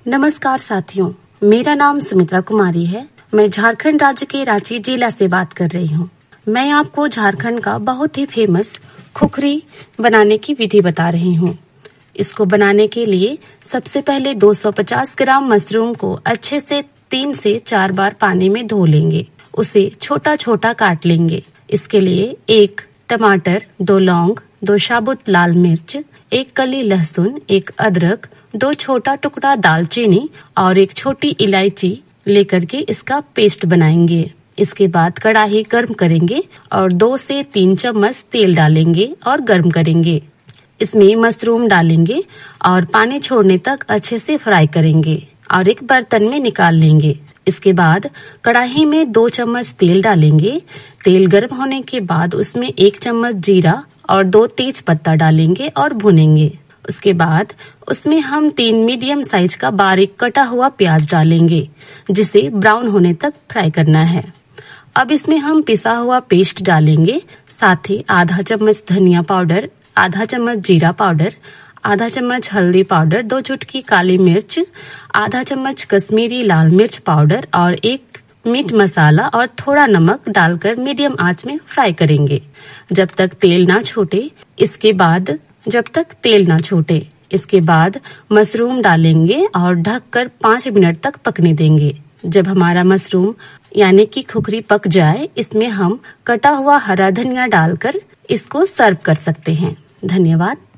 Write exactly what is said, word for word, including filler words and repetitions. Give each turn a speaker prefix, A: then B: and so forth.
A: नमस्कार साथियों, मेरा नाम सुमित्रा कुमारी है। मैं झारखंड राज्य के रांची जिला से बात कर रही हूँ। मैं आपको झारखंड का बहुत ही फेमस खुखरी बनाने की विधि बता रही हूँ। इसको बनाने के लिए सबसे पहले दो सौ पचास ग्राम मशरूम को अच्छे से तीन से चार बार पानी में धो लेंगे। उसे छोटा छोटा काट लेंगे। इसके लिए एक टमाटर, दो लौंग, दो साबुत लाल मिर्च, एक कली लहसुन, एक अदरक, दो छोटा टुकड़ा दालचीनी और एक छोटी इलायची लेकर के इसका पेस्ट बनाएंगे। इसके बाद कढ़ाई गर्म करेंगे और दो से तीन चम्मच तेल डालेंगे और गर्म करेंगे। इसमें मशरूम डालेंगे और पानी छोड़ने तक अच्छे से फ्राई करेंगे और एक बर्तन में निकाल लेंगे। इसके बाद कढ़ाई में दो चम्मच तेल डालेंगे। तेल गर्म होने के बाद उसमें एक चम्मच जीरा और दो तेज पत्ता डालेंगे और भुनेंगे। उसके बाद उसमें हम तीन मीडियम साइज का बारीक कटा हुआ प्याज डालेंगे, जिसे ब्राउन होने तक फ्राई करना है। अब इसमें हम पिसा हुआ पेस्ट डालेंगे, साथ ही आधा चम्मच धनिया पाउडर, आधा चम्मच जीरा पाउडर, आधा चम्मच हल्दी पाउडर, दो चुटकी काली मिर्च, आधा चम्मच कश्मीरी लाल मिर्च पाउडर और एक मीट मसाला और थोड़ा नमक डालकर मीडियम आंच में फ्राई करेंगे जब तक तेल ना छूटे। इसके बाद जब तक तेल ना छूटे इसके बाद मशरूम डालेंगे और ढककर पाँच मिनट तक पकने देंगे। जब हमारा मशरूम यानी कि खुखरी पक जाए, इसमें हम कटा हुआ हरा धनिया डालकर इसको सर्व कर सकते हैं। धन्यवाद।